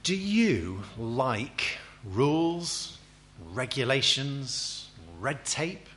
Do you like rules, regulations, red tape?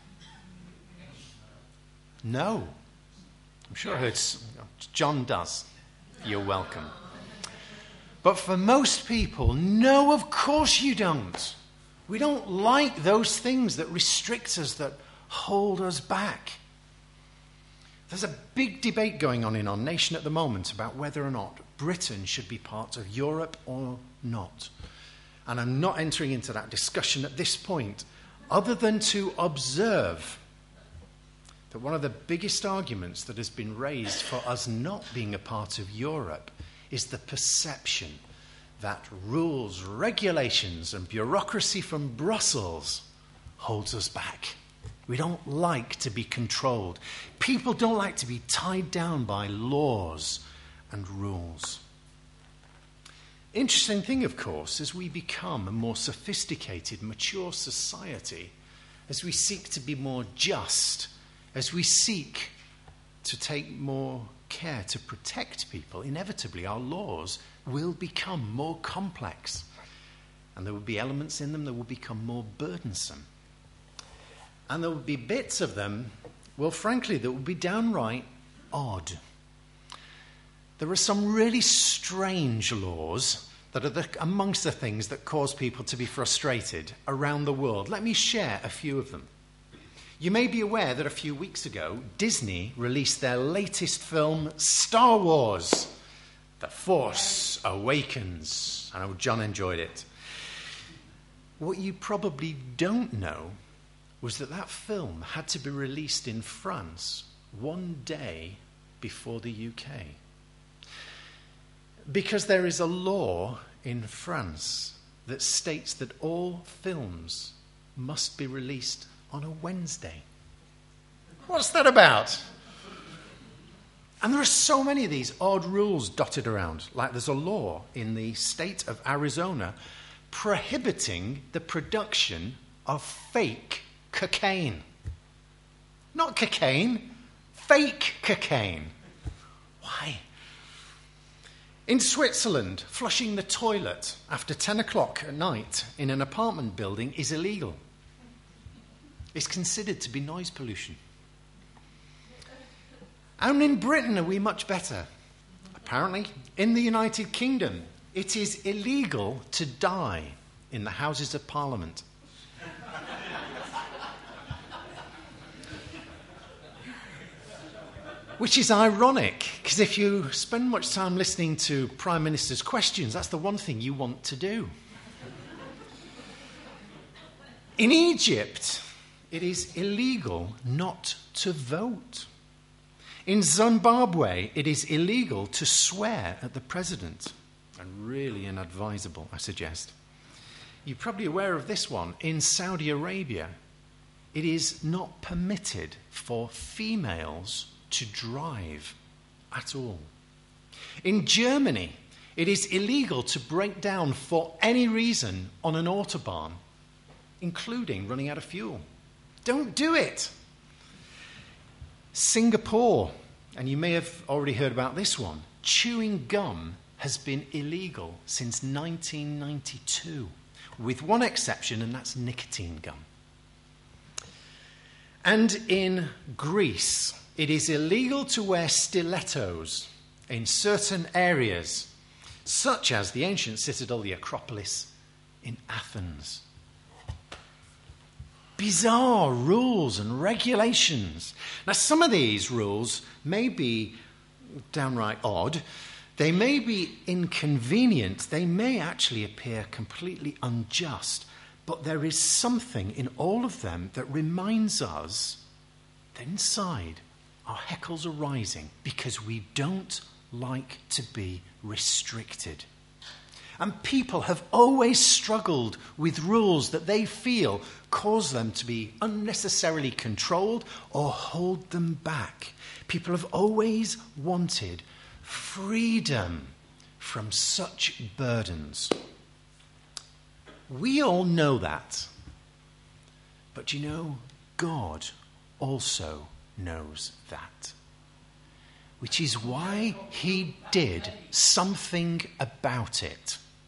No. I'm sure I heard John does. You're welcome. But for most people, no, of course you don't. We don't like those things that restrict us, that hold us back. There's a big debate going on in our nation at the moment about whether or not Britain should be part of Europe or not. And I'm not entering into that discussion at this point, other than to observe that one of the biggest arguments that has been raised for us not being a part of Europe is the perception that rules, regulations, and bureaucracy from Brussels holds us back. We don't like to be controlled. People don't like to be tied down by laws and rules. Interesting thing, of course, as we become a more sophisticated, mature society, as we seek to be more just, as we seek to take more care to protect people, inevitably our laws will become more complex. And there will be elements in them that will become more burdensome. And there will be bits of them, well, frankly, that will be downright odd. There are some really strange laws that are amongst the things that cause people to be frustrated around the world. Let me share a few of them. You may be aware that a few weeks ago, Disney released their latest film, Star Wars: The Force Awakens. I know John enjoyed it. What you probably don't know was that film had to be released in France one day before the UK. Because there is a law in France that states that all films must be released on a Wednesday. What's that about? And there are so many of these odd rules dotted around. Like there's a law in the state of Arizona prohibiting the production of fake cocaine. Not cocaine, fake cocaine. Why? In Switzerland, flushing the toilet after 10 o'clock at night in an apartment building is illegal. It's considered to be noise pollution. And in Britain, are we much better? Apparently, in the United Kingdom, it is illegal to die in the Houses of Parliament. Which is ironic, because if you spend much time listening to Prime Minister's questions, that's the one thing you want to do. In Egypt, it is illegal not to vote. In Zimbabwe, it is illegal to swear at the president. And really inadvisable, I suggest. You're probably aware of this one. In Saudi Arabia, it is not permitted for females to drive at all. In Germany, it is illegal to break down for any reason on an autobahn, including running out of fuel. Don't do it. Singapore, and you may have already heard about this one, chewing gum has been illegal since 1992, with one exception, and that's nicotine gum. And in Greece, it is illegal to wear stilettos in certain areas, such as the ancient citadel, the Acropolis in Athens. Bizarre rules and regulations. Now, some of these rules may be downright odd. They may be inconvenient. They may actually appear completely unjust. But there is something in all of them that reminds us that inside our heckles are rising because we don't like to be restricted. And people have always struggled with rules that they feel cause them to be unnecessarily controlled or hold them back. People have always wanted freedom from such burdens. We all know that. But you know, God also knows that. Which is why he did something about it.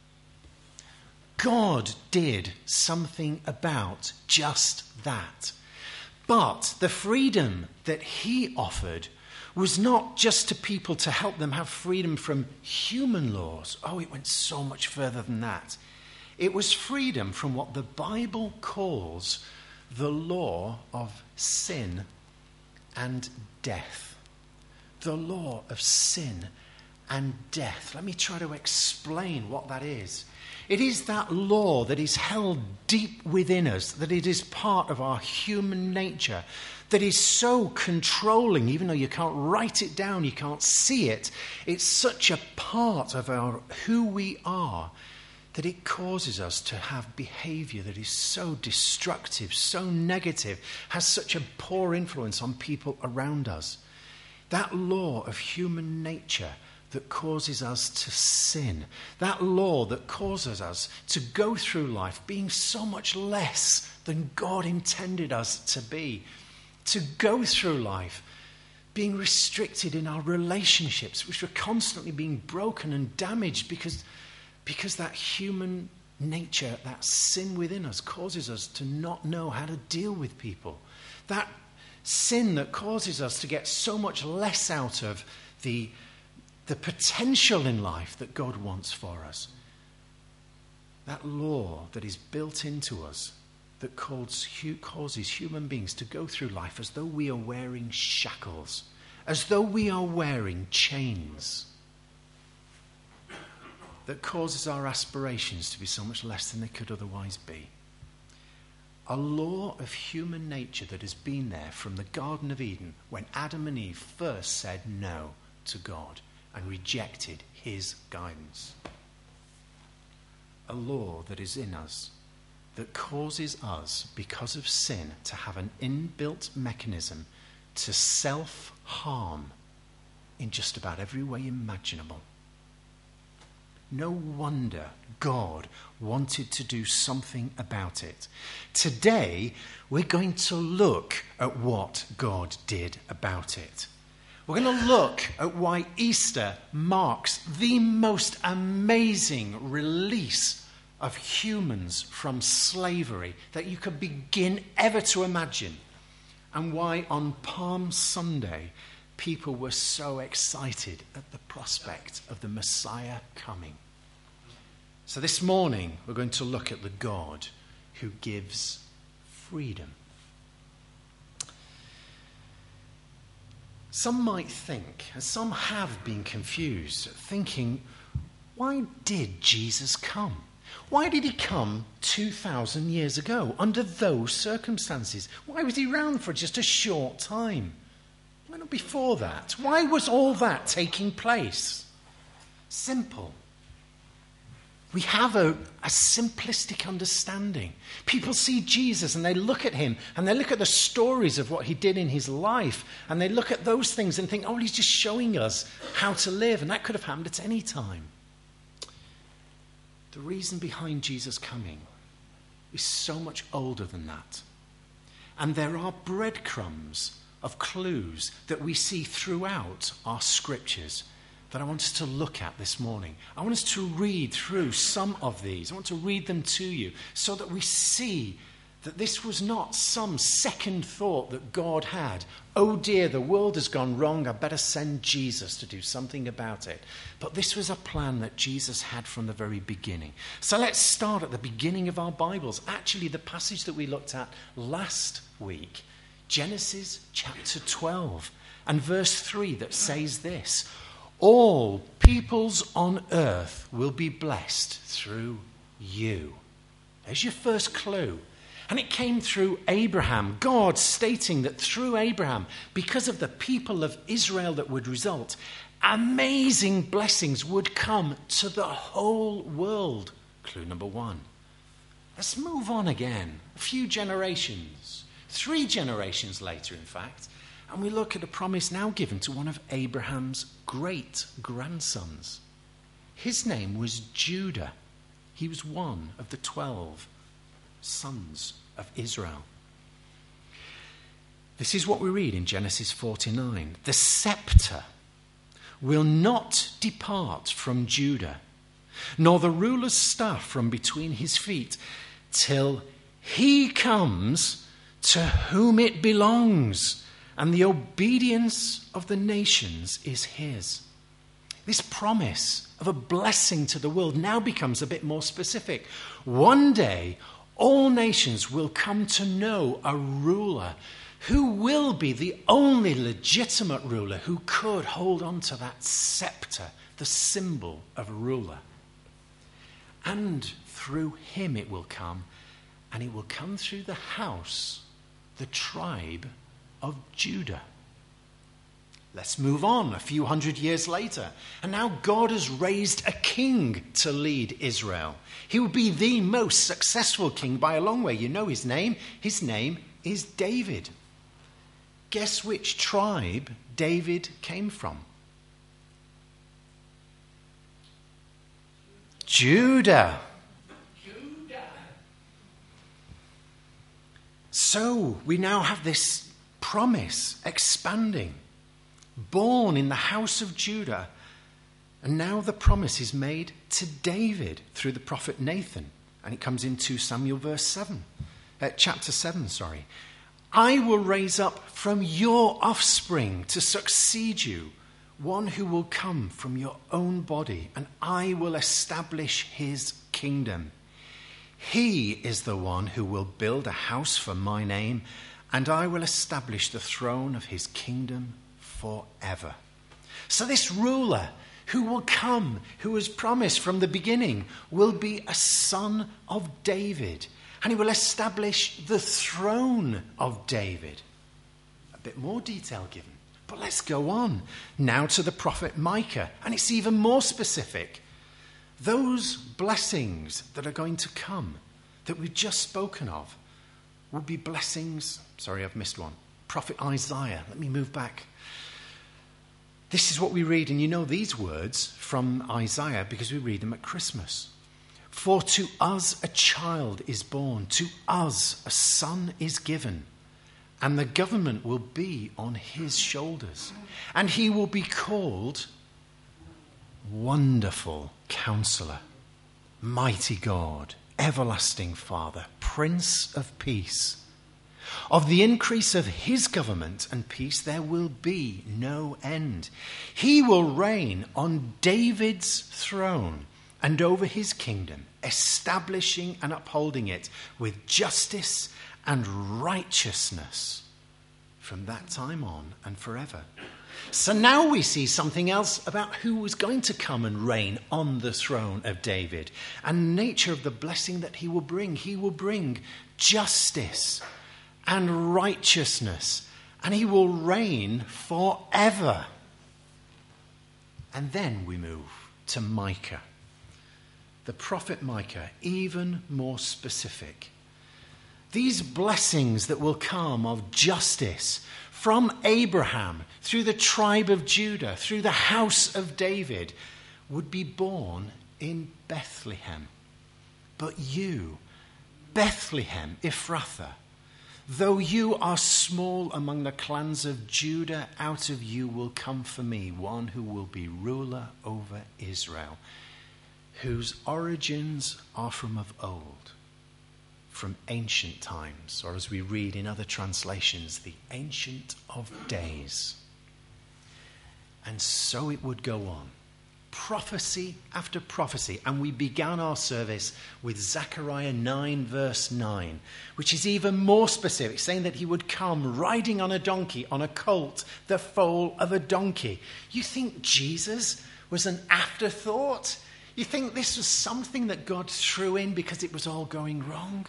God did something about just that. But the freedom that he offered was not just to people to help them have freedom from human laws. Oh, it went so much further than that. It was freedom from what the Bible calls the law of sin and death. The law of sin and death. Let me try to explain what that is. It is that law that is held deep within us, that it is part of our human nature, that is so controlling, even though you can't write it down, you can't see it. It's such a part of who we are that it causes us to have behavior that is so destructive, so negative, has such a poor influence on people around us. That law of human nature that causes us to sin. That law that causes us to go through life being so much less than God intended us to be. To go through life being restricted in our relationships, which were constantly being broken and damaged because that human nature, that sin within us, causes us to not know how to deal with people. That sin that causes us to get so much less out of the potential in life that God wants for us. That law that is built into us that causes human beings to go through life as though we are wearing shackles, as though we are wearing chains, that causes our aspirations to be so much less than they could otherwise be. A law of human nature that has been there from the Garden of Eden when Adam and Eve first said no to God and rejected his guidance. A law that is in us that causes us, because of sin, to have an inbuilt mechanism to self-harm in just about every way imaginable. No wonder God wanted to do something about it. Today, we're going to look at what God did about it. We're going to look at why Easter marks the most amazing release of humans from slavery that you could begin ever to imagine, and why on Palm Sunday people were so excited at the prospect of the Messiah coming. So this morning we're going to look at the God who gives freedom. Some might think, and some have been confused, thinking, why did Jesus come? Why did he come 2,000 years ago under those circumstances? Why was he around for just a short time? Why not before that? Why was all that taking place? Simple. We have a simplistic understanding. People see Jesus and they look at him and they look at the stories of what he did in his life and they look at those things and think, oh, he's just showing us how to live, and that could have happened at any time. The reason behind Jesus coming is so much older than that. And there are breadcrumbs of clues that we see throughout our scriptures that I want us to look at this morning. I want us to read through some of these. I want to read them to you so that we see that this was not some second thought that God had. Oh dear, the world has gone wrong. I better send Jesus to do something about it. But this was a plan that Jesus had from the very beginning. So let's start at the beginning of our Bibles. Actually, the passage that we looked at last week, Genesis chapter 12 and verse 3, that says this: all peoples on earth will be blessed through you. There's your first clue. And it came through Abraham, God stating that through Abraham, because of the people of Israel that would result, amazing blessings would come to the whole world. Clue number one. Let's move on again. A few generations, 3 generations later, in fact, and we look at a promise now given to one of Abraham's great-grandsons. His name was Judah. He was one of the 12 sons of Israel. This is what we read in Genesis 49. The scepter will not depart from Judah, nor the ruler's staff from between his feet, till he comes to whom it belongs, and the obedience of the nations is his. This promise of a blessing to the world now becomes a bit more specific. One day, all nations will come to know a ruler who will be the only legitimate ruler who could hold on to that scepter, the symbol of a ruler. And through him it will come, and it will come through the house, the tribe of Judah. Let's move on a few hundred years later. And now God has raised a king to lead Israel. He will be the most successful king by a long way. You know his name? His name is David. Guess which tribe David came from? Judah. So we now have this promise expanding. Born in the house of Judah. And now the promise is made to David through the prophet Nathan. And it comes in 2 Samuel chapter 7. I will raise up from your offspring to succeed you one who will come from your own body, and I will establish his kingdom. He is the one who will build a house for my name, and I will establish the throne of his kingdom forever. So this ruler who will come, who was promised from the beginning, will be a son of David, and he will establish the throne of David. A bit more detail given, but let's go on now to the prophet Micah, and it's even more specific. Those blessings that are going to come, that we've just spoken of, will be blessings. Sorry, I've missed one. Prophet Isaiah. Let me move back. This is what we read, and you know these words from Isaiah because we read them at Christmas. For to us a child is born, to us a son is given, and the government will be on his shoulders, and he will be called Wonderful Counselor, Mighty God, Everlasting Father, Prince of Peace. Of the increase of his government and peace there will be no end. He will reign on David's throne and over his kingdom, establishing and upholding it with justice and righteousness from that time on and forever. So now we see something else about who was going to come and reign on the throne of David and the nature of the blessing that he will bring. He will bring justice and righteousness, and he will reign forever. And then we move to Micah. The prophet Micah, even more specific. These blessings that will come of justice from Abraham, through the tribe of Judah, through the house of David, would be born in Bethlehem. But you, Bethlehem Ephrathah, though you are small among the clans of Judah, out of you will come for me one who will be ruler over Israel, whose origins are from of old, from ancient times, or as we read in other translations, the Ancient of Days. And so it would go on. Prophecy after prophecy. And we began our service with Zechariah 9 verse 9, which is even more specific, saying that he would come riding on a donkey, on a colt, the foal of a donkey. You think Jesus was an afterthought? You think this was something that God threw in because it was all going wrong?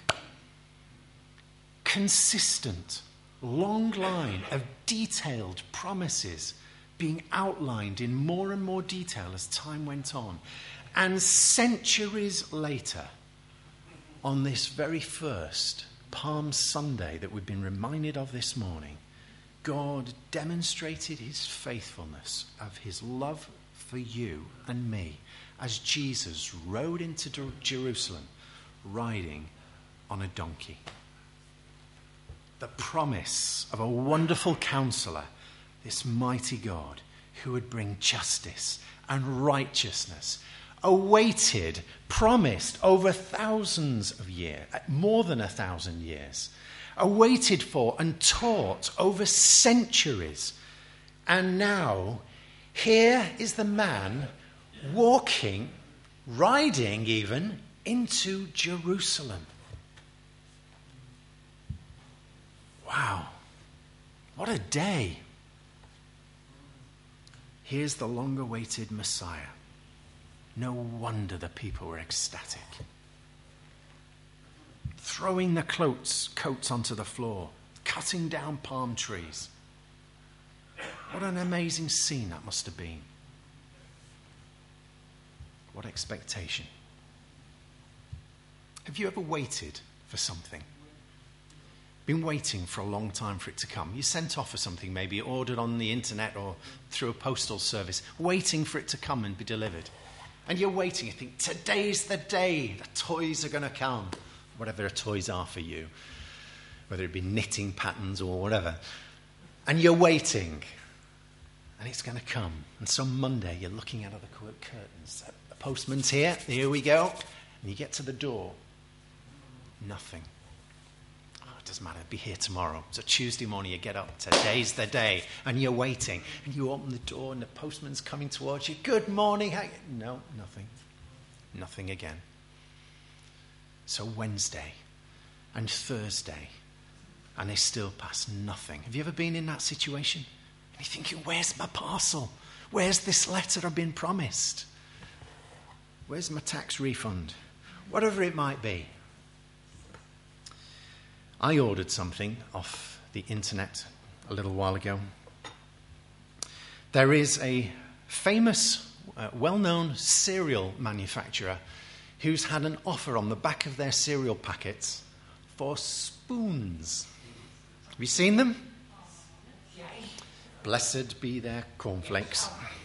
Consistent, long line of detailed promises being outlined in more and more detail as time went on. And centuries later, on this very first Palm Sunday that we've been reminded of this morning, God demonstrated his faithfulness of his love for you and me as Jesus rode into Jerusalem riding on a donkey. The promise of a wonderful counselor, this mighty God who would bring justice and righteousness, awaited, promised over thousands of years, more than 1,000 years, awaited for and taught over centuries. And now, here is the man walking, riding even, into Jerusalem. Wow, what a day. Here's the long-awaited Messiah. No wonder the people were ecstatic. Throwing the coats onto the floor, cutting down palm trees. What an amazing scene that must have been. What expectation. Have you ever waited for something? Been waiting for a long time for it to come. You sent off for something, maybe ordered on the internet or through a postal service, waiting for it to come and be delivered. And you're waiting, you think, today's the day, the toys are going to come. Whatever the toys are for you, whether it be knitting patterns or whatever. And you're waiting, and it's going to come. And some Monday, you're looking out of the curtains. The postman's here we go. And you get to the door, nothing. It doesn't matter, be here tomorrow. So Tuesday morning you get up, today's the day, and you're waiting, and you open the door and the postman's coming towards you. Good morning. No, nothing. Nothing again. So Wednesday and Thursday, and they still pass nothing. Have you ever been in that situation? And you're thinking, where's my parcel? Where's this letter I've been promised? Where's my tax refund? Whatever it might be. I ordered something off the internet a little while ago. There is a famous, well-known cereal manufacturer who's had an offer on the back of their cereal packets for spoons. Have you seen them? Blessed be their cornflakes.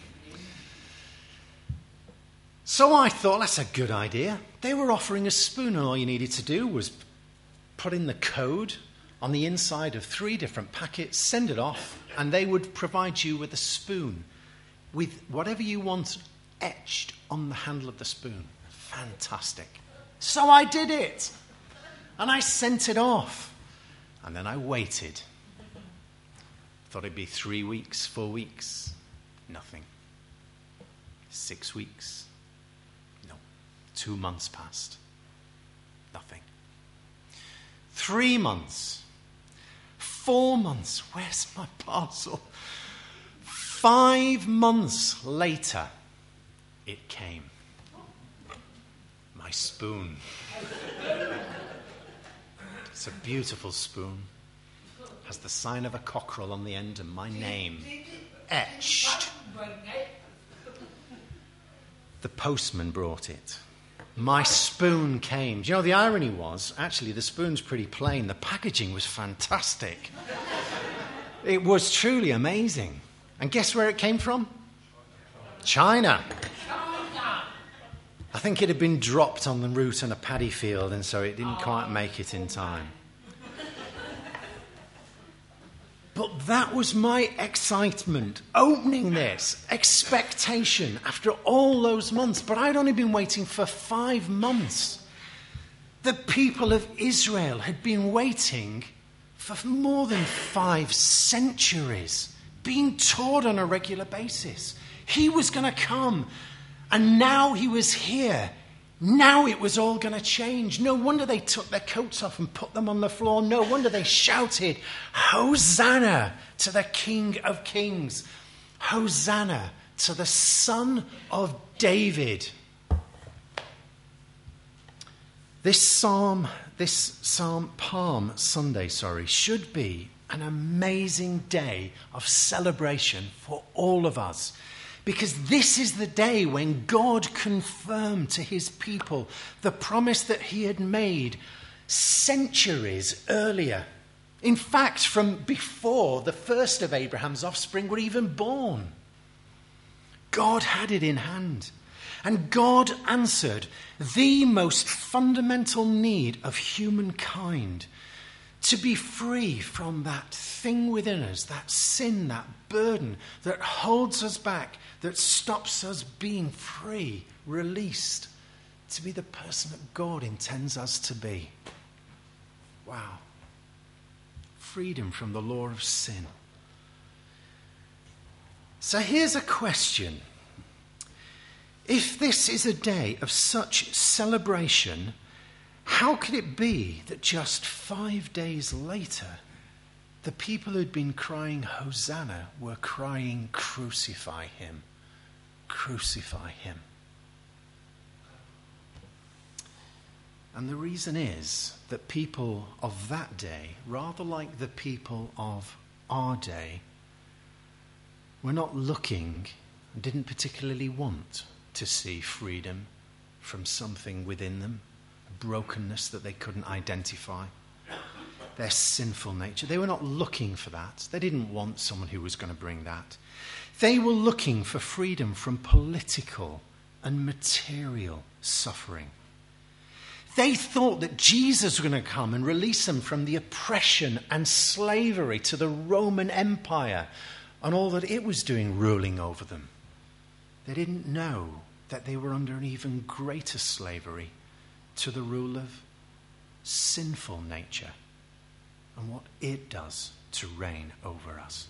So I thought, that's a good idea. They were offering a spoon, and all you needed to do was put in the code on the inside of 3 different packets, send it off, and they would provide you with a spoon with whatever you want etched on the handle of the spoon. Fantastic. So I did it, and I sent it off, and then I waited. Thought it'd be 3 weeks, 4 weeks, nothing. 6 weeks, no. 2 months passed, nothing. 3 months, 4 months, where's my parcel? 5 months later, it came. My spoon. It's a beautiful spoon. Has the sign of a cockerel on the end and my name etched. The postman brought it. My spoon came. Do you know, the irony was, actually, the spoon's pretty plain. The packaging was fantastic. It was truly amazing. And guess where it came from? China. I think it had been dropped on the route in a paddy field, and so it didn't quite make it in time. But that was my excitement, opening this, expectation after all those months. But I'd only been waiting for 5 months. The people of Israel had been waiting for more than 5 centuries, being taught on a regular basis. He was going to come, and now he was here. Now it was all going to change. No wonder they took their coats off and put them on the floor. No wonder they shouted, Hosanna to the King of Kings. Hosanna to the Son of David. This Palm Sunday, should be an amazing day of celebration for all of us. Because this is the day when God confirmed to his people the promise that he had made centuries earlier. In fact, from before the first of Abraham's offspring were even born. God had it in hand. And God answered the most fundamental need of humankind. To be free from that thing within us, that sin, that burden that holds us back, that stops us being free, released, to be the person that God intends us to be. Wow. Freedom from the law of sin. So here's a question. If this is a day of such celebration, how could it be that just 5 days later, the people who'd been crying Hosanna were crying, crucify him, crucify him? And the reason is that people of that day, rather like the people of our day, were not looking and didn't particularly want to see freedom from something within them, a brokenness that they couldn't identify, their sinful nature. They were not looking for that. They didn't want someone who was going to bring that. They were looking for freedom from political and material suffering. They thought that Jesus was going to come and release them from the oppression and slavery to the Roman Empire and all that it was doing, ruling over them. They didn't know that they were under an even greater slavery to the rule of sinful nature and what it does to reign over us.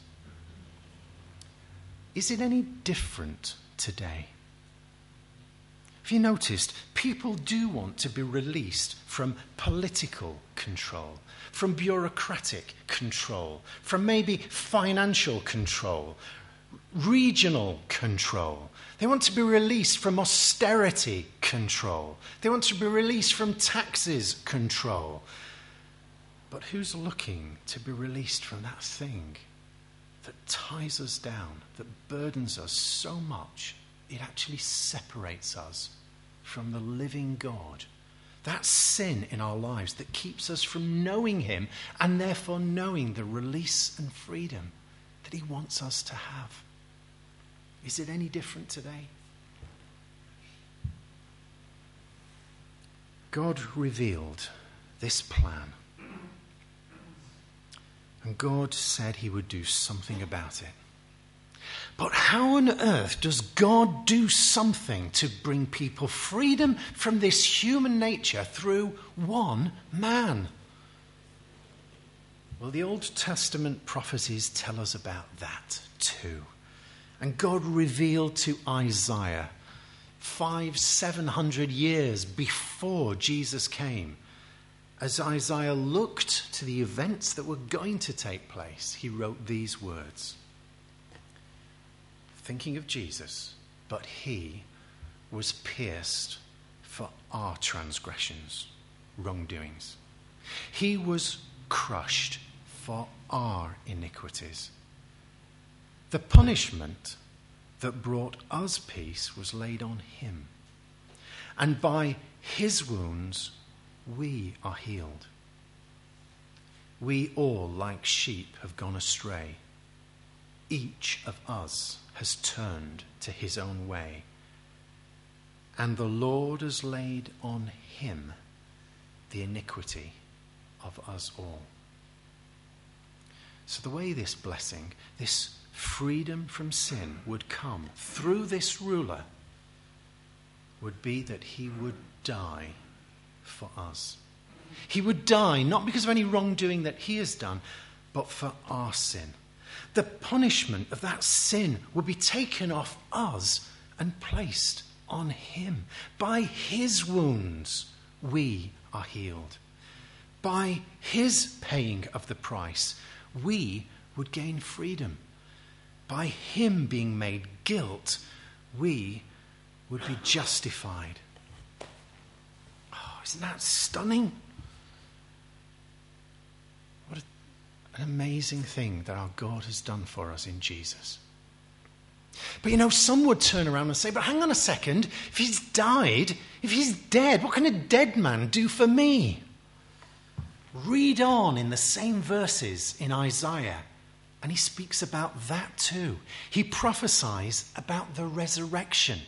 Is it any different today? Have you noticed, people do want to be released from political control, from bureaucratic control, from maybe financial control, regional control. They want to be released from austerity control. They want to be released from taxes control. But who's looking to be released from that thing that ties us down, that burdens us so much, it actually separates us from the living God? That sin in our lives that keeps us from knowing him and therefore knowing the release and freedom that he wants us to have. Is it any different today? God revealed this plan. And God said he would do something about it. But how on earth does God do something to bring people freedom from this human nature through one man? Well, the Old Testament prophecies tell us about that too. And God revealed to Isaiah 700 years before Jesus came. As Isaiah looked to the events that were going to take place, he wrote these words. Thinking of Jesus, but he was pierced for our transgressions, wrongdoings. He was crushed for our iniquities. The punishment that brought us peace was laid on him. And by his wounds, we are healed. We all, like sheep, have gone astray. Each of us has turned to his own way. And the Lord has laid on him the iniquity of us all. So the way this blessing, this freedom from sin would come through this ruler would be that he would die for us. He would die not because of any wrongdoing that he has done, but for our sin. The punishment of that sin would be taken off us and placed on him. By his wounds, we are healed. By his paying of the price, we would gain freedom. By him being made guilt, we would be justified. Oh, isn't that stunning? What an amazing thing that our God has done for us in Jesus. But you know, some would turn around and say, but hang on a second, if he's died, if he's dead, what can a dead man do for me? Read on in the same verses in Isaiah, and he speaks about that too. He prophesies about the resurrection.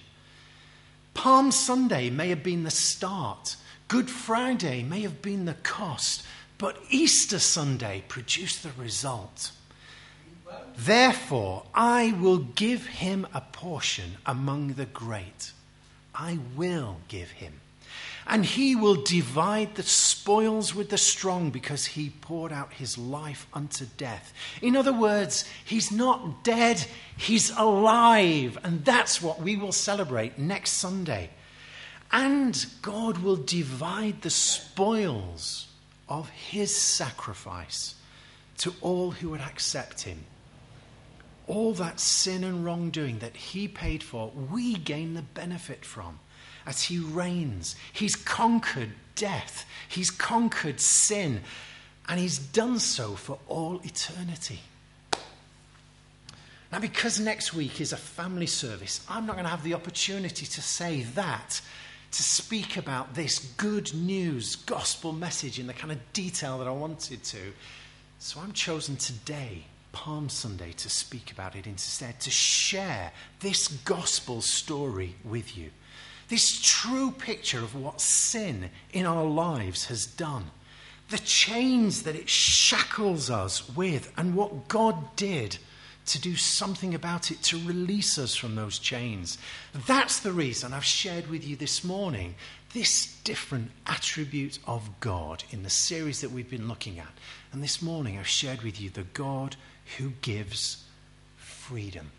Palm Sunday may have been the start. Good Friday may have been the cost. But Easter Sunday produced the result. Therefore, I will give him a portion among the great. I will give him. And he will divide the spoils with the strong because he poured out his life unto death. In other words, he's not dead, he's alive. And that's what we will celebrate next Sunday. And God will divide the spoils of his sacrifice to all who would accept him. All that sin and wrongdoing that he paid for, we gain the benefit from as he reigns. He's conquered death. He's conquered sin. And he's done so for all eternity. Now, because next week is a family service, I'm not going to have the opportunity to say that, to speak about this good news gospel message in the kind of detail that I wanted to. So I'm chosen today, Palm Sunday, to speak about it instead, to share this gospel story with you. This true picture of what sin in our lives has done. The chains that it shackles us with, and what God did to do something about it, to release us from those chains. That's the reason I've shared with you this morning this different attribute of God in the series that we've been looking at. And this morning I've shared with you the God who gives freedom.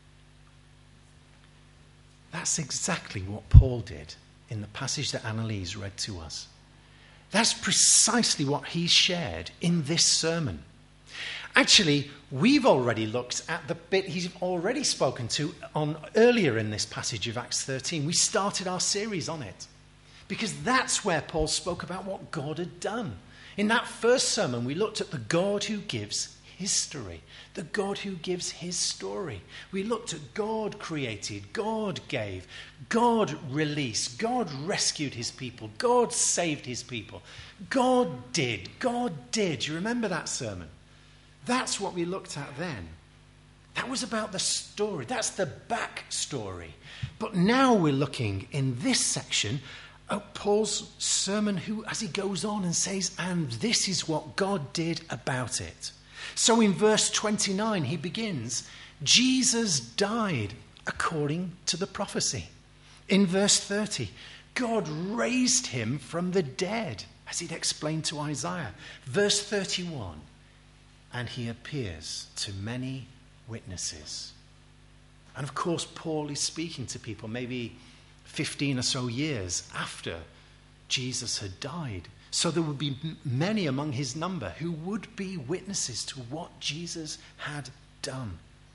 That's exactly what Paul did in the passage that Annalise read to us. That's precisely what he shared in this sermon. Actually, we've already looked at the bit he's already spoken to on earlier in this passage of Acts 13. We started our series on it because that's where Paul spoke about what God had done. In that first sermon, we looked at the God who gives history, the God who gives his story. We looked at God created, God gave, God released, God rescued his people, God saved his people. God did. You remember that sermon? That's what we looked at then. That was about the story. That's the backstory. But now we're looking in this section at Paul's sermon, as he goes on and says, and this is what God did about it. So in verse 29, he begins, Jesus died according to the prophecy. In verse 30, God raised him from the dead, as he'd explained to Isaiah. Verse 31, and he appears to many witnesses. And of course, Paul is speaking to people maybe 15 or so years after Jesus had died. So there would be many among his number who would be witnesses to what Jesus had done.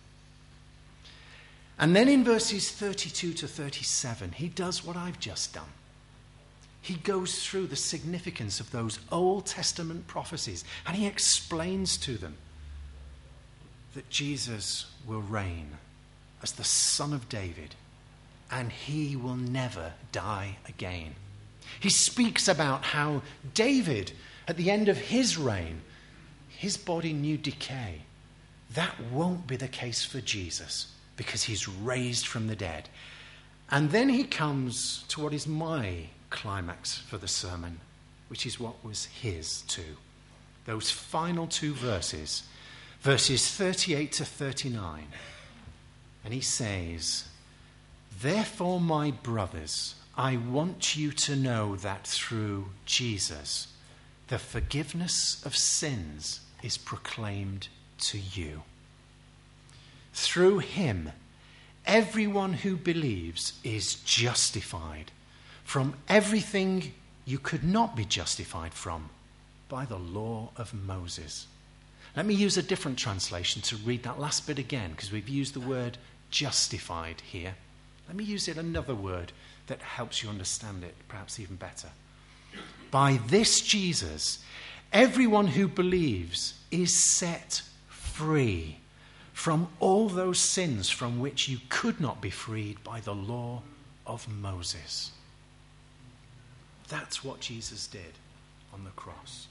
And then in verses 32 to 37, he does what I've just done. He goes through the significance of those Old Testament prophecies, and he explains to them that Jesus will reign as the Son of David, and he will never die again. He speaks about how David, at the end of his reign, his body knew decay. That won't be the case for Jesus because he's raised from the dead. And then he comes to what is my climax for the sermon, which is what was his too. Those final two verses, verses 38 to 39. And he says, therefore, my brothers, I want you to know that through Jesus, the forgiveness of sins is proclaimed to you. Through him, everyone who believes is justified from everything you could not be justified from by the law of Moses. Let me use a different translation to read that last bit again, because we've used the word justified here. Let me use it another word that helps you understand it perhaps even better. By this Jesus, everyone who believes is set free from all those sins from which you could not be freed by the law of Moses. That's what Jesus did on the cross.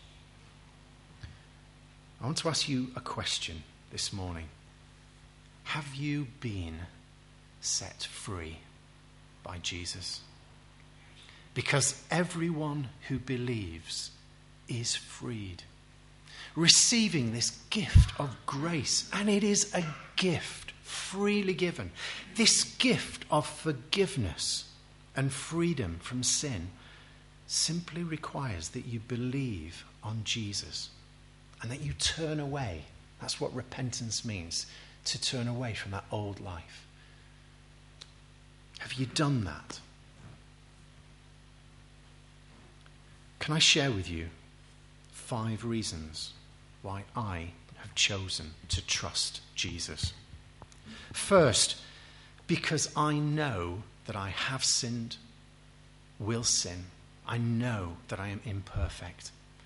I want to ask you a question this morning. Have you been set free by Jesus? Because everyone who believes is freed. Receiving this gift of grace, and it is a gift freely given. This gift of forgiveness and freedom from sin simply requires that you believe on Jesus and that you turn away. That's what repentance means, to turn away from that old life. Have you done that? Can I share with you 5 reasons why I have chosen to trust Jesus? First, because I know that I have sinned, will sin. I know that I am imperfect.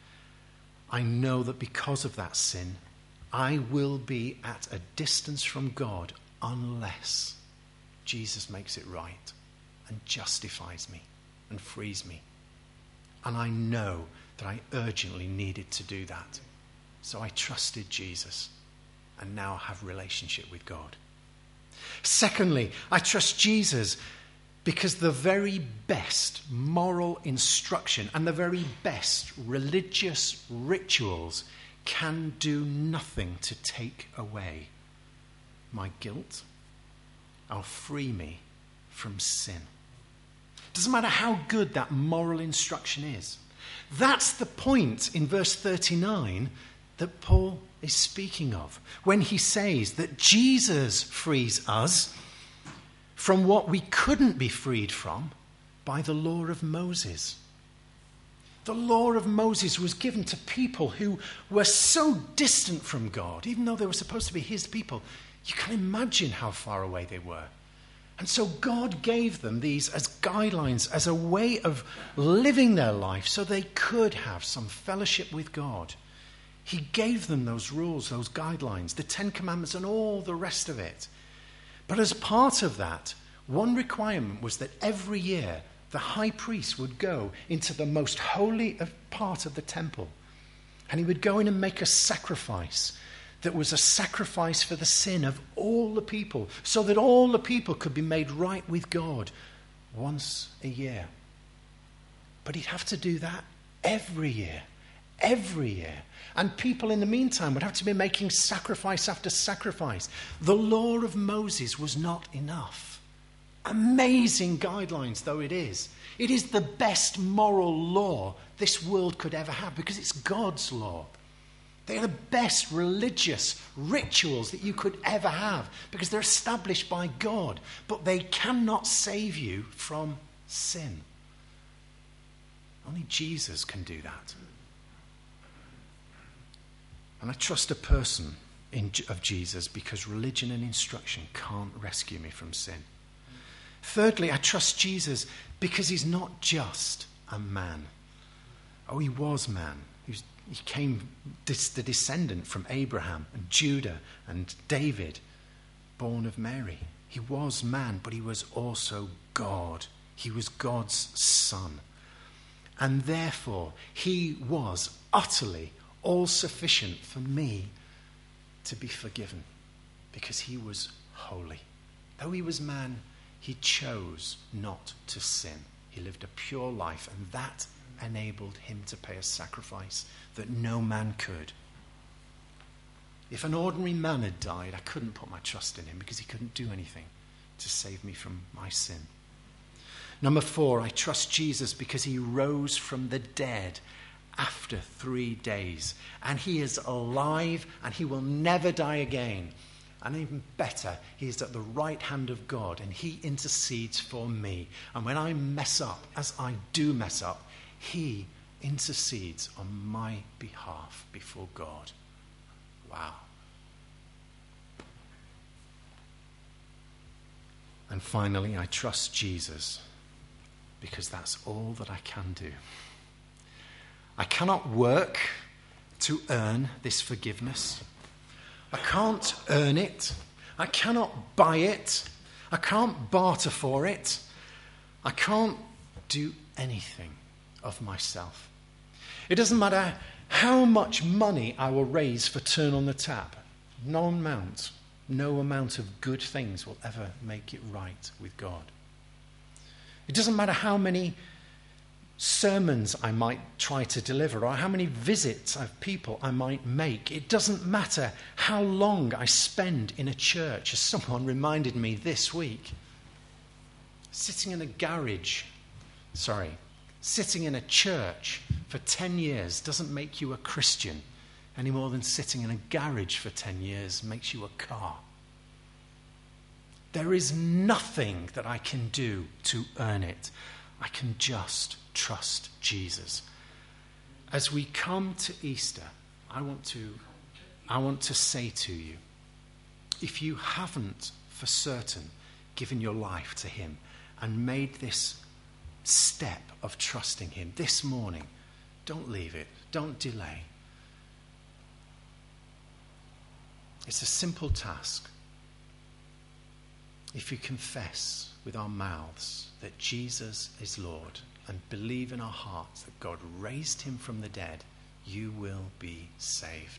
I know that because of that sin, I will be at a distance from God unless Jesus makes it right and justifies me and frees me. And I know that I urgently needed to do that. So I trusted Jesus and now have a relationship with God. Secondly, I trust Jesus because the very best moral instruction and the very best religious rituals can do nothing to take away my guilt or free me from sin. Doesn't matter how good that moral instruction is. That's the point in verse 39 that Paul is speaking of when he says that Jesus frees us from what we couldn't be freed from by the law of Moses. The law of Moses was given to people who were so distant from God, even though they were supposed to be his people. You can imagine how far away they were. And so God gave them these as guidelines, as a way of living their life so they could have some fellowship with God. He gave them those rules, those guidelines, the 10 Commandments and all the rest of it. But as part of that, one requirement was that every year the high priest would go into the most holy part of the temple. And he would go in and make a sacrifice that was a sacrifice for the sin of all the people, so that all the people could be made right with God once a year. But he'd have to do that every year. And people in the meantime would have to be making sacrifice after sacrifice. The law of Moses was not enough. Amazing guidelines though it is the best moral law this world could ever have because it's God's law. They are the best religious rituals that you could ever have because they're established by God, but they cannot save you from sin. Only Jesus can do that. And I trust a person of Jesus because religion and instruction can't rescue me from sin. Thirdly, I trust Jesus because he's not just a man. Oh, he was man. He came, the descendant from Abraham and Judah and David, born of Mary. He was man, but he was also God. He was God's son. And therefore, he was utterly all-sufficient for me to be forgiven because he was holy. Though he was man, he chose not to sin. He lived a pure life, and that enabled him to pay a sacrifice that no man could. If an ordinary man had died, I couldn't put my trust in him because he couldn't do anything to save me from my sin. Number 4, I trust Jesus because he rose from the dead after 3 days. And he is alive and he will never die again. And even better, he is at the right hand of God and he intercedes for me. And when I mess up, as I do mess up, he intercedes on my behalf before God. Wow. And finally, I trust Jesus because that's all that I can do. I cannot work to earn this forgiveness. I can't earn it. I cannot buy it. I can't barter for it. I can't do anything of myself. It doesn't matter how much money I will raise for Turn on the Tap. No amount of good things will ever make it right with God. It doesn't matter how many sermons I might try to deliver, or how many visits of people I might make. It doesn't matter how long I spend in a church, as someone reminded me this week. Sitting in a church for 10 years doesn't make you a Christian any more than sitting in a garage for 10 years makes you a car. There is nothing that I can do to earn it. I can just trust Jesus. As we come to Easter, I want to say to you, if you haven't for certain given your life to him and made this step of trusting him this morning, don't leave it. Don't delay. It's a simple task. If you confess with our mouths that Jesus is Lord and believe in our hearts that God raised him from the dead, you will be saved.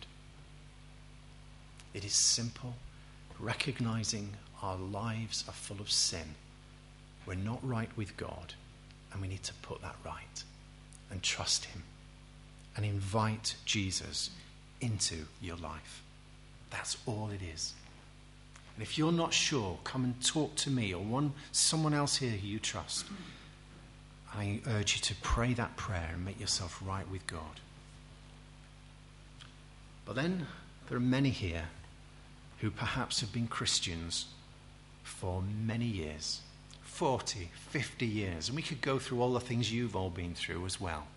It is simple, recognizing our lives are full of sin. We're not right with God, and we need to put that right and trust him and invite Jesus into your life. That's all it is. And if you're not sure, come and talk to me or someone else here who you trust. I urge you to pray that prayer and make yourself right with God. But then there are many here who perhaps have been Christians for many years, 40, 50 years. And we could go through all the things you've all been through as well.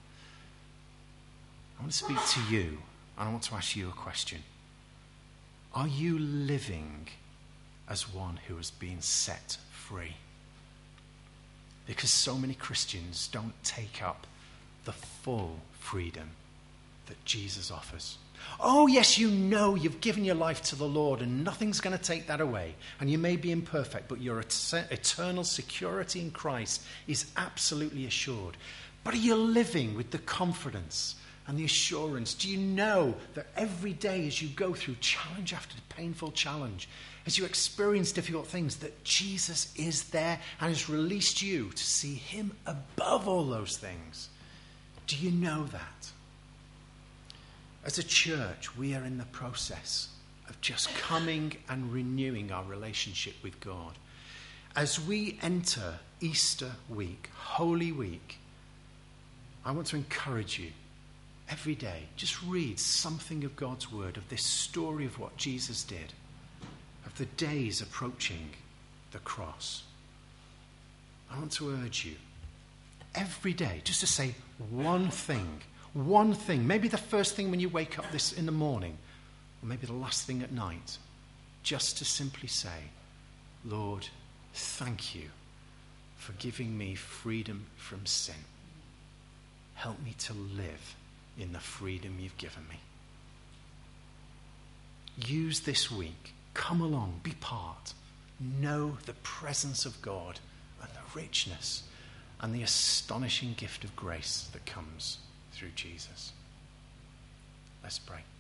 I want to speak to you, and I want to ask you a question. Are you living as one who has been set free? Because so many Christians don't take up the full freedom that Jesus offers. Oh, yes, you know you've given your life to the Lord and nothing's going to take that away. And you may be imperfect, but your eternal security in Christ is absolutely assured. But are you living with the confidence and the assurance? Do you know that every day as you go through challenge after painful challenge, as you experience difficult things, that Jesus is there and has released you to see him above all those things? Do you know that? As a church, we are in the process of just coming and renewing our relationship with God. As we enter Easter week, Holy Week, I want to encourage you every day, just read something of God's word, of this story of what Jesus did, of the days approaching the cross. I want to urge you every day just to say one thing, maybe the first thing when you wake up this in the morning, or maybe the last thing at night, just to simply say, Lord, thank you for giving me freedom from sin. Help me to live in the freedom you've given me. Use this week. Come along, be part. Know the presence of God and the richness and the astonishing gift of grace that comes through Jesus. Let's pray.